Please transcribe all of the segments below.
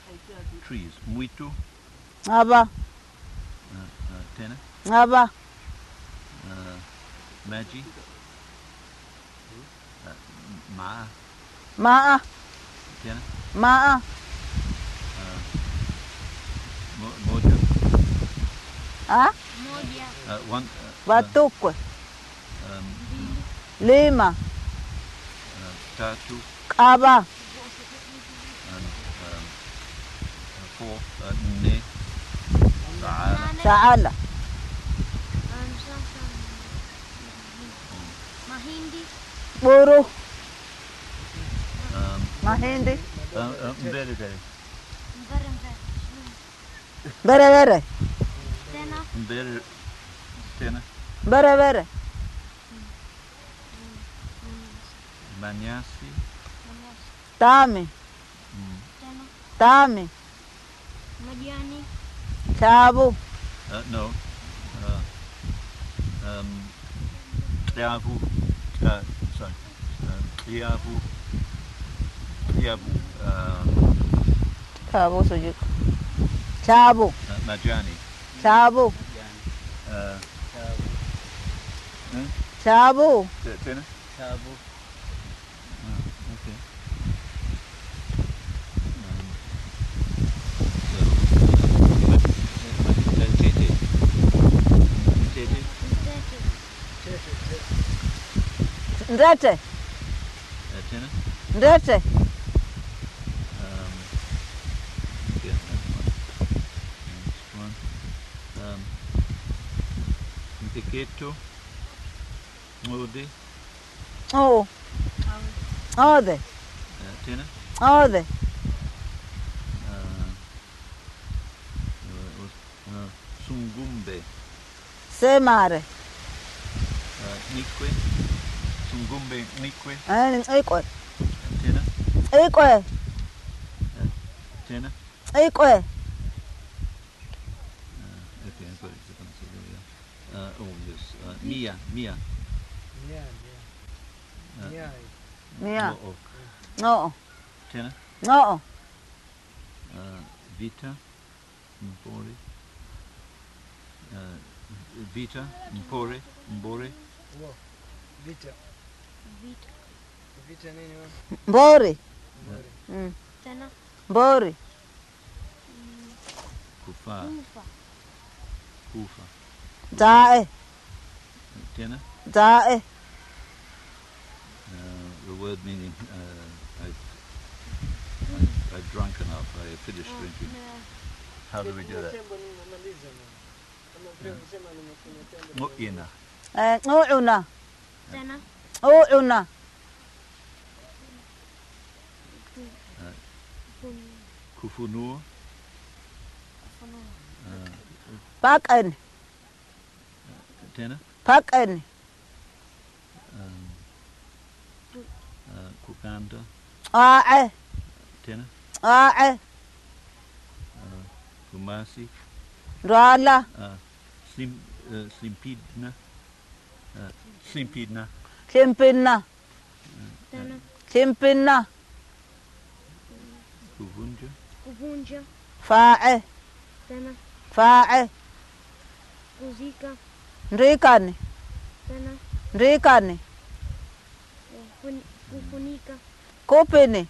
trees. Muito. Ngaba. Tena. Ngaba. Magi. Maa. Maa. Tena. Maa. Moja. Ha? One. Batukwe. Lima. Tatu. Kaba. And four. Ne. Taala. Mahindi. Buru. Mahindi. Very. Bere. Tena. Very. Tena. Bere. Manyasi. Tami. Tena. Tami. Majani. Chabu. No. Triavu. Sorry. Triavu. Chabu sujuk. Chabu. Majani. Chabu. Chabu. Tena. Chabu. Okay. Ndete. Tena. Ndete. Yeah, that's one. Mteketo. Mode. Oh. Ode. Tena. Ode. Sungumbe. Semare. Nikwe. Sungumbe nikwe. Ikwe. Tena. Ikwe. Tena. Ikwe. Okay, I've got it. Oh, yes. Mia. Nia. Mia. Oh. No. Tena. No. Vita. Mbore. Vita. Mbore. Vita. Vita nini wewe? Mbori. Tena. Mbori. Kufa. Kufa. Dae. Tena. Dae. The word meaning I've drunk enough. I finished drinking. How do we do that? Mu'ina. Uuna. Tena. Uuna. Kufunua. Pakan. Tena. Pakan. Kukanda. Ae. Tena. Ae. Kumasi. Rala. Slimpidna. Slimpidna. Kimpinna. Tena. Kimpinna. Kuvunja. Fae. Tena. Fae. Kuzika. Ndrikani. Tena. Ndrikani. Kufunika. Kupini.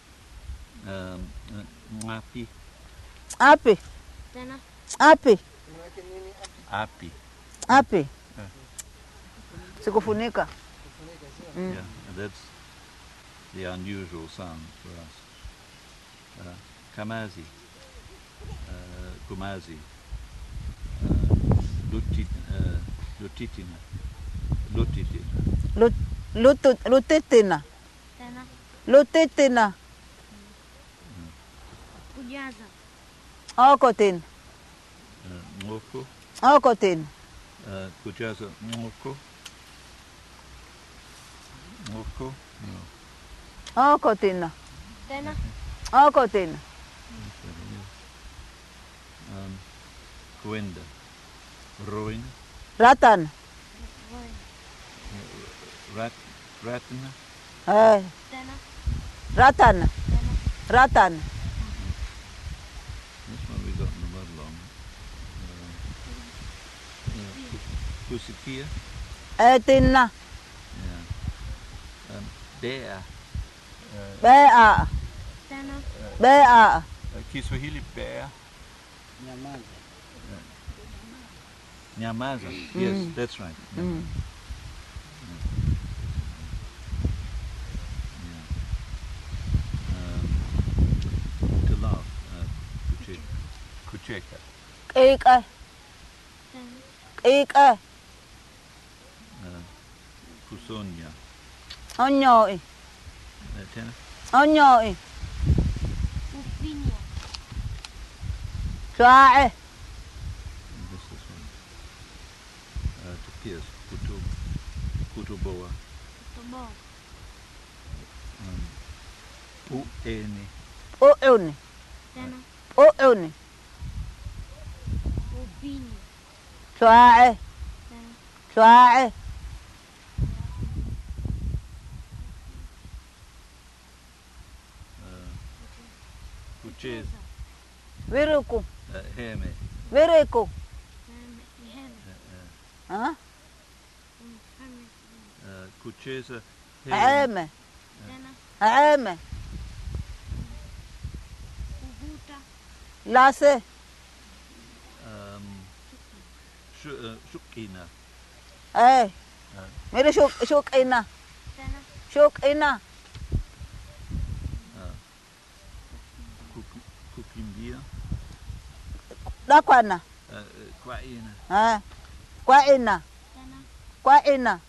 Ngapi. Api. Tena. Api. Api. Api. Sikufunika. Yeah, that's the unusual sound for us. Kamazi. Kumazi. Lutitina. Lutitina. Tena. Lutitina. Kujaza. Okotin. Moko. Okotin. Kujaza moko. Moko. No. Okotina. Tena. Okotina. Kuenda. Ruin. Ratan. Ratna. Tena. Tena. Ratan. Tena. Ratan. Ratan. Kuzika. Kufunja. Ratan. Kusikia. Etinna. Yeah. Bea. Bea. Tena. Bea. Kiswahili bea. Nyamaza. Nyamaza. Yes, that's right. Mm. Yeah. To laugh. Kucheka. Ƙiƙa. Tena. Ƙiƙa. Kusonya. Onyoi. Tena. Onyoi. Upinya. Twae. This is one. To pierce. Kutuboa. Tobo. Ueni. Uuni. Tena. Uuni. Upinya. Twae. Tena. Twae. Kucheza. Viruku. Heme. Viriku. Heme. Ha? Heme. Kucheza. Heme. Tena. Heme. Kuvuta. Lase. Shukina. Miri shukina. Tena. Shukina. Kukimbia. Dakwana. Kwaina. Kwaina. Tena. Kwaina.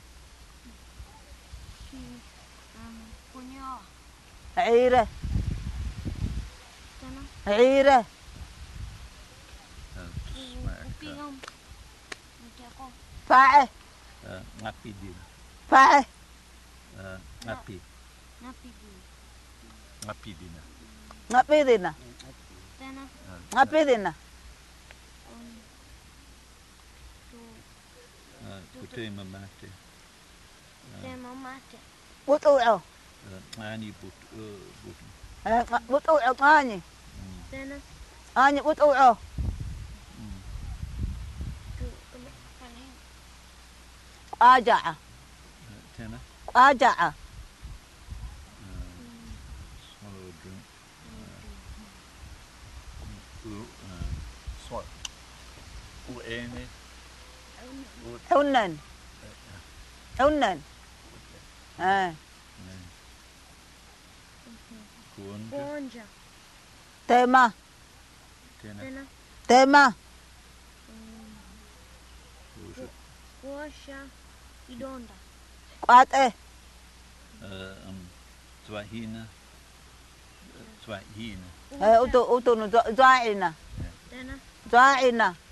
Kunyoa. Ire. Tena. Ire. Kupiga mteko. Fae. Ngapidina. Fae. Ngapi. Napigi. Ngapidina. Ngapidina. Tena. Ngapidina. Kutema mate. Tema mate. Butu'o. Ngani butu. Butu'o ngani. Tena. Ngani butu'o. Qaja'a. Tena. Qaja'a. Swallow a drink. Swallow. Uene. Hunan. Hunan. Kuonja. Kuonja. Tema. Tena. Tena. Tema. Kuosha kidonda. Qate. Swahina. Swahina. Utu Zwa'ina. Tena. Zwa'ina.